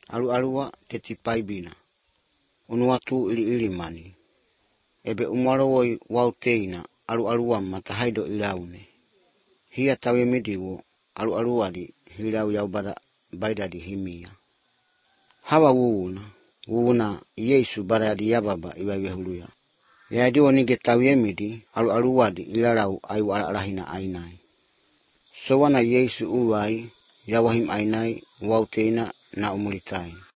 alu'alua tetipaibina, unuatu ili-ilimani. Ebe umarowoi wauteina alu'aluam matahaido ilaune. Hia tawemidiwo alu'aluadi hilau yaubada baidadi himia. Hawa wuuna Yesu baradi yababa iwaiwehuluya. Yadiwa nige tawemidi alu'aluadi ilalau ayu ala-alahina ainai. Sowana Yesu uwai yawahim ainai wauteina na umulitai.